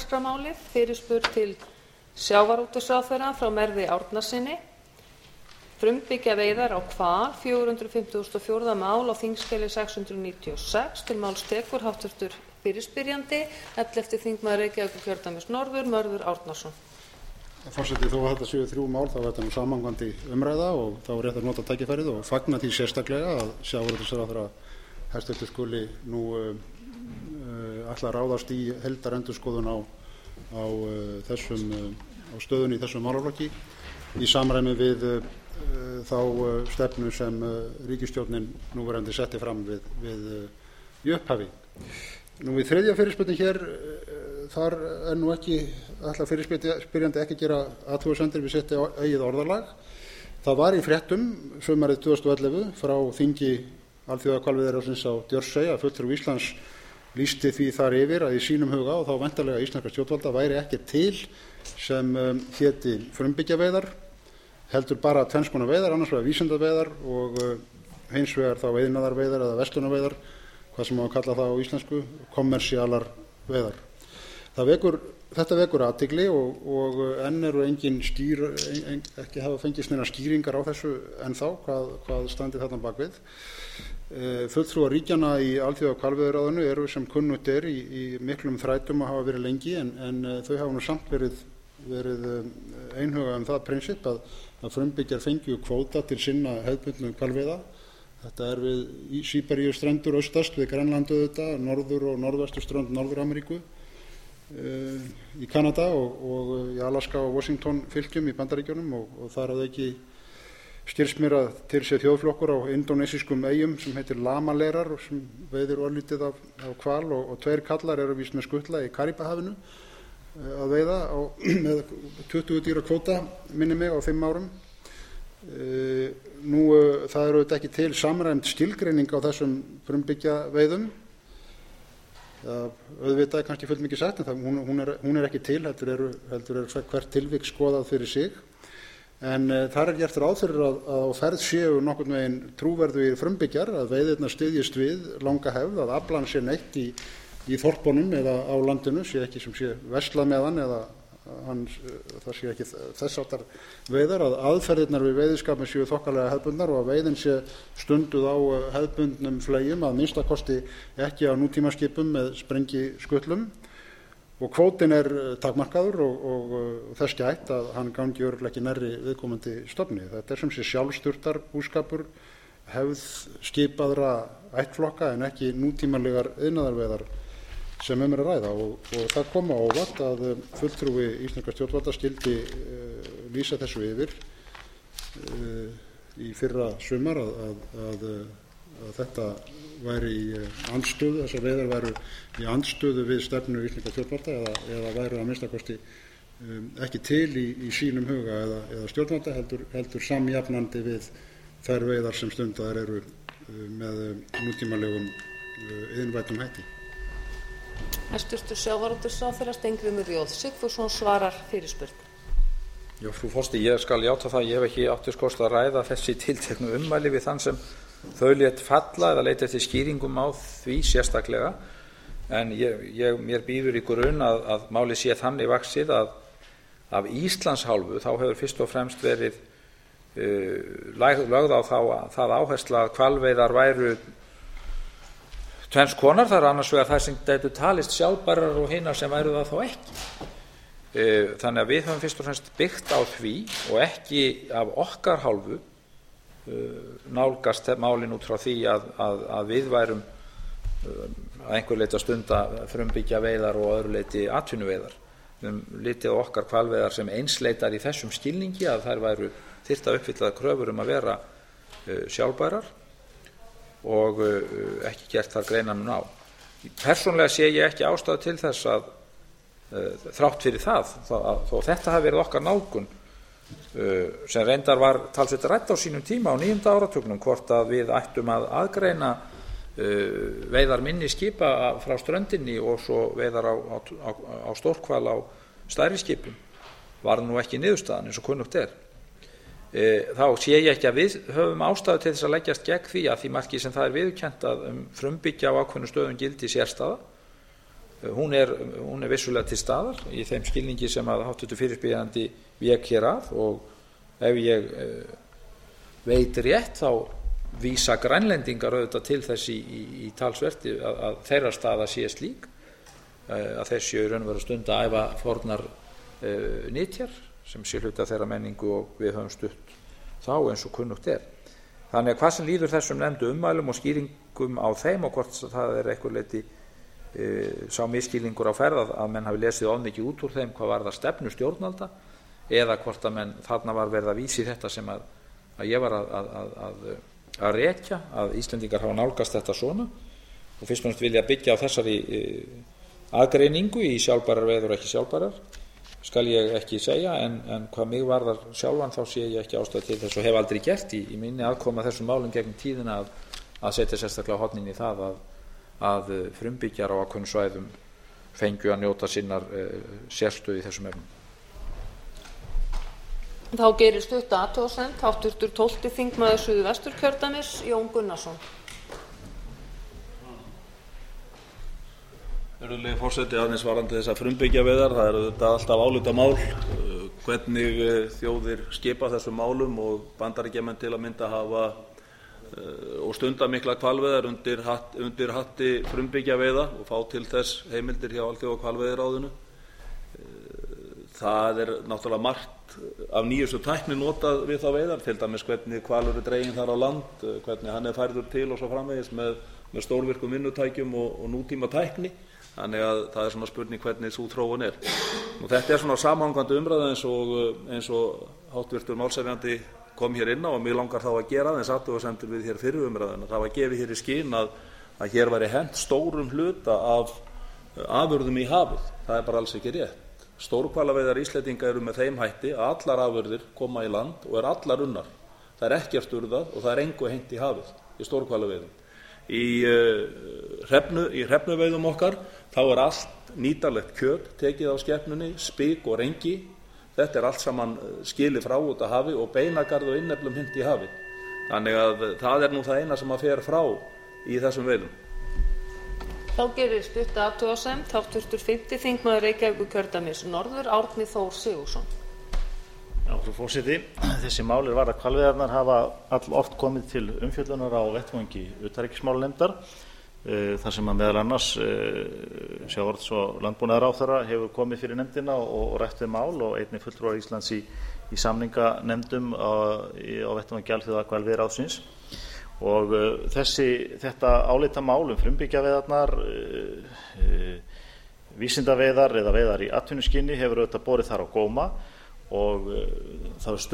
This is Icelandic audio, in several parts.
dagskrármálið, fyrirspurn til sjávarútvegsráðherra frá Merði Árnasyni. Frumbyggja veiðar á hval, 454. mál á þingskjali 696. Til máls tekur háttvirtur fyrirspyrjandi, 11. þingmaður Reykjavíkurkjördæmis norður, Mörður Árnason. Forseti, þó að þetta séu 3 mál þá er þetta samhangandi umræða og þá er rétt að nota tækifærið og fagna því sérstaklega að sjávarútvegsráðherra hæstvirtur skuli nú ætla að ráðast í heildarendurskoðun á stöðunni í þessum málaflokki í samræmi við þá stefnu sem ríkisstjórnin núverandi setti fram í upphafi. Nú í þriðja fyrirspurnin hér, þar nú ekki, ætla fyrirspyrjandi ekki gera athugasemdir við sitt eigið orðalag. Það var í fréttum sumarið 2011 frá þingi Alþjóðahvalveiðiráðsins á Djörshey að fulltrúi Íslands lýsti því þar yfir að í sínum huga og þá væntanlega íslenskra stjórnvalda væri ekki til sem héti frumbyggjaveiðar, heldur bara tvenns konar veiðar, annars vegar vísindaveiðar og hins vegar þá iðnaðarveiðar eða verslunarveiðar, hvað sem má kalla það á íslensku, kommersíalar veiðar. Þetta vekur athygli og enn eru ekki hafa fengist neina skýringar á þessu ennþá, hvað standi þarna bakvið. Fulltrúar ríkjanna í Alþjóðahvalveiðiráðinu eru sem kunnugt er í miklum þrætum og hafa verið lengi en þau hafa nú samt verið einhuga það prinsipp að frumbyggjar fengju kvóta til sinna hefðbundnu hvalveiða. Þetta er við Síberíustrendur austast, við Grænland auðvitað, norður og norðvesturströnd Norður-Ameríku, í Kanada og í Alaska og Washington fylkjum í Bandaríkjunum og þar að ekki skilst mér að til sé þjóðflokkur á indónesískum eyjum sem heitir Lamaleirar og sem veiðir örlítið af hval og 2 kallar eru víst með skutla í Karíbahafinu að veiða með 20 dýra kvóta minni mig á 5 árum. Nú það eru auðvitað ekki til samræmd skilgreining á þessum frumbyggjaveiðum. Auðvitað er kannski fullmikið sagt en hún er ekki til, heldur er hvert tilvik skoðað fyrir sig. En þar er gert ráð fyrir að á ferð séu nokkurn veginn trúverðugir frumbyggjar, að veiðirnar styðjist við langa hefð, að aflan sé neitt í þorpunum eða á landinu, sé ekki sem sé verslað með hann eða það sé ekki þess áttar veiðar, að aðferðirnar við veiðiskapinn séu þokkalega hefðbundnar og að veiðin sé stunduð á hefðbundnum flegjum, að minnstakosti ekki á nútímaskipum með sprengiskutlum. Og kvótinn er takmarkaður og þess gætt að hann gangi örugglega ekki nærri viðkomandi stofni. Þetta er sem sé sjálfsturtar búskapur, hefð skipaðra ættflokka en ekki nútímalegar iðnaðarveiðar sem er að ræða. Og það kom á óvart að fulltrúi íslenskra stjórnvalda skyldi lýsa þessu yfir í fyrra sumar að þetta væri í andstöðu, þessar veiðar væru í andstöðu við stefnu íslenskra stjórnvalda eða væru að minnstakosti ekki til í sínum huga eða stjórnvalda heldur samjafnandi við þær veiðar sem stundaðar eru með nútímalegum iðnvæddum hætti. Hæstvirtur sjávarútvegsráðherra Steingrímur J. Sigfússon svarar fyrirspurn. Já, frú forseti, ég skal játa það, ég hef ekki átt þess kost að ræða þessi tilteknu ummæli við þann sem þau lét falla eða leita eftir skýringum á því sérstaklega, en mér býður í grun að málið sé þannig vaxið að af Íslands hálfu þá hefur fyrst og fremst verið lögð á það áhersla að hvalveiðar væru tvenns konar, það er annars vegar það sem gætu talist sjálfbærar og hinar sem væru það þá ekki. Þannig að við höfum fyrst og fremst byggt á því og ekki af okkar hálfu nálgast málin út frá því að við værum að einhver leyti að stunda frumbyggja veiðar og öðru leyti atvinnuveiðar. Við höfum litið á okkar hvalveiðar sem einsleitar í þessum skilningi að þær þyrftu að uppfylla kröfur að vera sjálfbærar og ekki gert þar greinarmun á. Persónulega sé ég ekki ástæðu til þess að þrátt fyrir það, þó þetta hafi verið okkar nálgun sem reyndar var talsvert rædd á sínum tíma á 9. áratugnum hvort að við ættum að aðgreina veiðar minni skipa frá ströndinni og svo veiðar á stórhval á stærri skipum, var nú ekki niðurstaðan eins og kunnugt er. Þá sé ég ekki að við höfum ástæðu til þess að leggjast gegn því að því marki sem það er viðurkennt að frumbyggja á ákveðnum stöðum gildi sérstaða hún er vissulega til staðar í þeim skilningi sem að háttvirtur fyrirspyrjandi vék hér að, og ef ég veit rétt þá vísa Grænlendingar auðvitað til þess í talsvert að þeirra staða sé slík að þeir séu í raun og veru stund að æfa fornar nytjar sem sé hluti af þeirra menningu, og við höfum stutt þá eins og kunnugt er. Þannig að hvað sem líður þessum nefndu ummælum og skýringum á þeim, og hvort það er einhver leyti sá misskilningur á ferð að menn hafi lesið of mikið út úr þeim hvað varðar stefnu stjórnvalda, eða hvort að menn þarna var verið að vísa í þetta sem að ég var að rekja, að Íslendingar hafa nálgast þetta svona, og fyrst og fremst vilja byggja á þessari aðgreiningu í sjálfbærar veiðar og ekki sjálfbærar, skal ég ekki segja, en hvað mig varðar sjálfan þá sé ég ekki ástæðu til þess, og hef aldrei gert í minni aðkoma þessum málum gegnum tíðina að setja sérstaklega hornin í það að frumbyggjar á ákveðnum svæðum fengju að njóta sinnar sérstöðu í þessum efnum. Þá gerir stutt athugasemd háttvirtur 12. þingmaður Suðvesturkjördæmis, Jón Gunnarsson. Virðulegi forseti, aðeins varðandi þessar frumbyggjarveiðar, það er auðvitað alltaf álitamál hvernig þjóðir skipa þessum málum, og Bandaríkjamenn til að mynda hafa og stunda mikla hvalveiðar undir hatti frumbyggjarveiða og fá til þess heimildir hjá Alþjóðahvalveiðiráðinu. Það er náttúrulega margt af nýjustu tækni notað við þá veiðar, til dæmis hvernig hvalur er dreginn þar á land, hvernig hann er færður til og svo framvegis með stórvirkum vinnutækjum og nútíma tækni. Þannig að það er svona spurning hvernig sú þróun er. Og þetta er svona samhangandi umræða eins og háttvirtur málshefjandi kom hér inn á, og mig langar þá að gera aðeins athugasemdir við hér fyrir umræðuna. Það var gefið hér í skyn að hér væri hent stórum hluta af afurðum í hafið. Það er bara alls ekki rétt. Stórhvalaveiðar Íslendinga eru með þeim hætti að allar afurðir koma í land og allar unnar. Það er ekkert urðað og það er engu hengt í hafið í stórhvalaveiðum. Í hrefnuveiðum okkar þá er allt nýtanlegt kjöt tekið á skepnunni, spik og rengi. Þetta er allt saman skilið frá út af hafi og beinagarð og inneflum hengt í hafi. Þannig að það er nú það eina sem að fer frá í þessum veiðum. Þá gerir stutt athugasemd háttvirtur 5. þingmaður Reykjavíkurkjördæmis norður, Árni Þór Sigurðsson. Já, frú forseti, þessi mál varða hvalveiðarnar hafa alloft komið til umfjöllunar á vettvangi utanríkismálanefndar, þar sem að meðal annars sjávarútvegs- og landbúnaðarráðherra hefur komið fyrir nefndina og rætt við mál, og einnig fulltrúar Íslands í samninganefndum á vettvangi Alþjóðahvalveiðiráðsins. Og þetta álitamál frumbyggjarveiðarnar, vísindaveiðar eða veiðar í atvinnuskyni hefur auðvitað borið þar á góma, og það er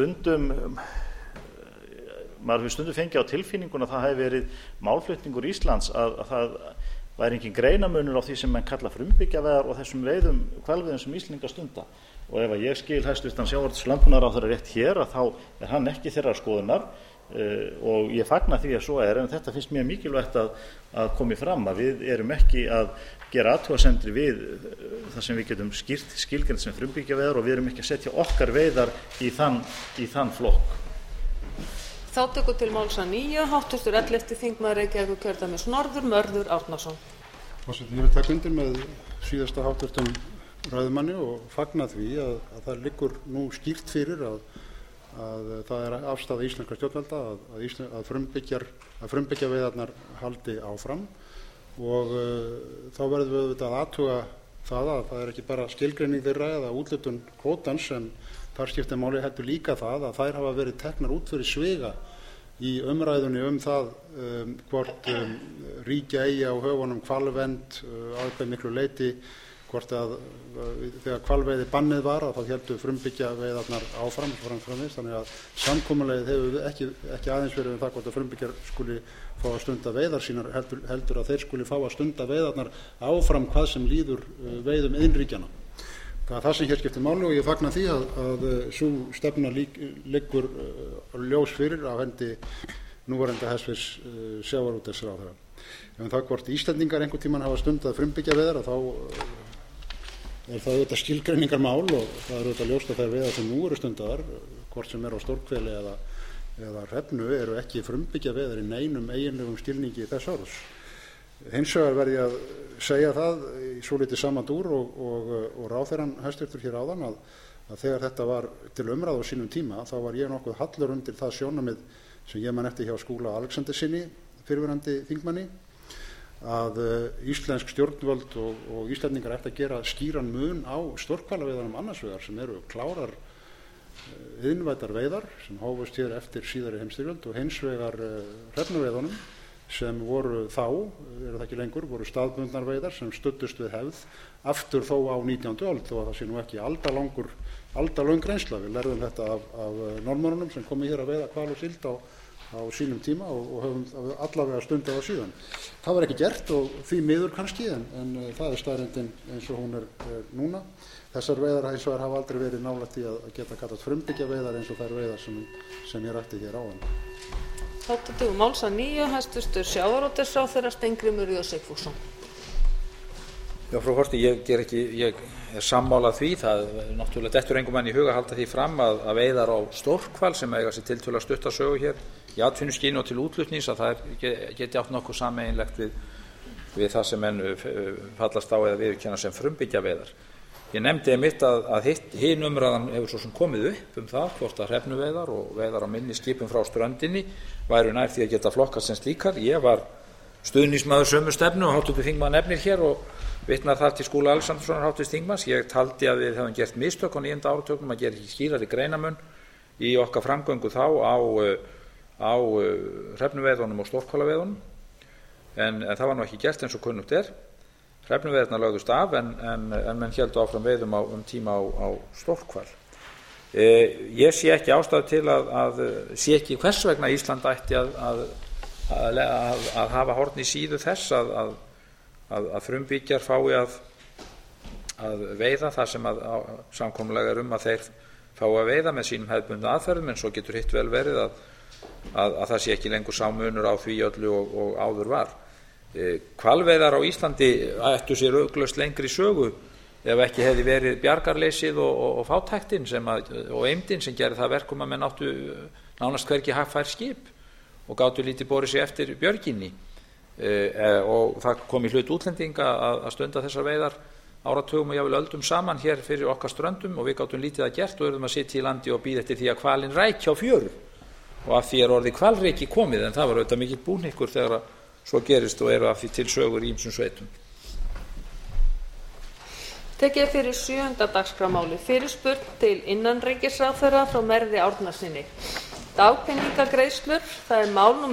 maður hefur stundum fengið á tilfinninguna að það hefur verið málflutningur Íslands að það væri engin greinamunur á því sem menn kalla frumbyggjarveiðar og þessum hvalveiðum sem Íslendingar stunda. Og ef ég skil hæstvirtan sjávarútvegs- og landbúnaðarráðherra rétt hér, að þá er hann ekki þeirrar skoðunar, og ég fagna því að svo er, en þetta finnst mér mikilvægt að komi fram, að við erum ekki að gera athugasemdir við það sem við getum skilgreint sem frumbyggjarveiðar, og við erum ekki að setja okkar veiðar í þann flokk. Þá tekur til máls að nýju háttvirtur 11. þingmaður Reykjavíkurkjördæmis norður, Mörður Árnason. Ég vil taka undir með síðasta háttvirtum ræðumanni og fagna því að það liggur nú skýrt fyrir að það er afstaða íslenskra stjórnvalda að frumbyggjarveiðarnar haldi áfram, og þá verðum við auðvitað að athuga það að það er ekki bara skilgreining þeirra eða úthlutun kvótans sem þar skiptir máli, heldur líka það að þær hafa verið teknar út fyrir sviga í umræðunni það hvort ríkja eigi á höfunum hvalvernd að hve miklu leyti, hvort að þegar hvalveiði bannið var að þá héldu frumbyggjarveiðarnar áfram, þannig að samkomulegið hefur ekki aðeins verið það hvort að frumbyggjar skuli fá að stunda veiðar sínar, heldur að þeir skuli fá að stunda veiðarnar áfram hvað sem líður veiðum iðnríkjanna. Það er það sem hér skiptir máli, og ég fagna því að sú stefna liggur ljós fyrir af hendi núverandi hæstvirts sjávarútvegsráðherra. Það hvort Íslendingar einhvern tímann hafa stundað frumbyggjarveiðar, þá er það auðvitað skilgreiningarmál, og það er auðvitað ljóst að þær veiðar sem nú eru stundaðar, hvort sem er á stórhveli eða hrefnu, eru ekki frumbyggjarveiðar í neinum eiginlegum skilningi þess orðs. Hins vegar verð ég að segja það í svolítið sama dúr og ráðherrann hæstvirtur hér áðan að þegar þetta var til umræðu á sínum tíma þá var ég nokkuð hallur undir það sjónarmið sem ég man eftir hjá Skúla Alexanderssyni, fyrrverandi þingmanni, að íslensk stjórnvöld og Íslendingar ætti að gera skýran mun á stórhvalaveiðunum annars vegar sem eru klárar iðnvæddar veiðar sem hófust hér eftir síðari heimsstyrjöld og hins vegar hrefnuveiðunum sem voru þá, eru það ekki lengur, voru staðbundnar veiðar sem studdust við hefð aftur þó á 19. öld og það sé nú ekki aldalöng reynsla. Við lærðum þetta af Norðmönnunum sem komu hér að veiða hval og síld á sínum tíma og höfum allavega stundað á síðan. Það var ekki gert og því miður kannski en það er staðreyndin eins og hún er núna. Þessar veiðar hins vegar hafa aldrei verið nálægt í að geta kallað frumbyggja veiðar eins og þær veiðar sem ég rætti hér áðan. Þá tekur við máls að nýju hæstvirtur sjávarútvegsráðherra Steingrímur J. Sigfússon. Já, frú Horsti, ég er sammála því. Það náttúrulega dettur engum mann í huga að halda því fram að veiðar á stórhval sem eiga sér tiltölulega stutta sögu hér í atvinnuskyni og til útflutnings að það geti átt nokkuð sameiginlegt við það sem menn fallast á eða viðurkenna sem frumbyggja veiðar. Ég nefndi einmitt að hin umræðan hefur svo sem komið upp það hvort að hrefnuveiðar og veiðar á minni skipum frá ströndinni væru nær því að geta flokkast sem slíkar. Ég var stuðningsmaður sömu stefnu og háttvirtur þingmaður nefnir hér og vitnar þar til Skúla Alexanderssonar háttvirts þingmanns. Ég taldi að við hefum gert mistök á 9. áratugnum að gera ekki skýrari greinamun í okkar framgöngu þá á hrefnuveiðunum og stórhvalaveiðunum en það var nú ekki gert eins og kunnugt er. Hrefnuveiðarnar lögðust af en menn héldu áfram veiðum tíma á stórhval. Ég sé ekki ástæðu til að sé ekki hvers vegna Ísland ætti að hafa horn í síðu þess að frumbyggjar fái að veiða það sem samkomulag er að þeir fái að veiða með sínum hefðbundnu aðferðum en svo getur hitt vel verið að það sé ekki lengur sá munur á því öllu og áður var. Hvalveiðar á Íslandi ættu sér augljóst lengri sögu ef ekki hefði verið bjargarleysið og fátæktin og eymdin sem gerði það verkum að menn áttu nánast hvergi haffær skip og gátu lítið borið sig eftir björginni og það kom í hlut útlendinga að stunda þessar veiðar áratugum og jafnvel öldum saman hér fyrir okkar ströndum og við gátum lítið að gert og urðum að sitja í landi og bíða eftir því að hvalinn ræki á fjöru og af því orðið hvalreki komið en það var auðvitað mikill búhnykkur þegar svo gerist og eru af því til sögur í ýmsum sveitum. Tekið fyrir 7. dagskrármáli fyrirspurn til innanríkisráðherra frá Merði Árnasyni. Dagpenningagreiðslur, það er mál númer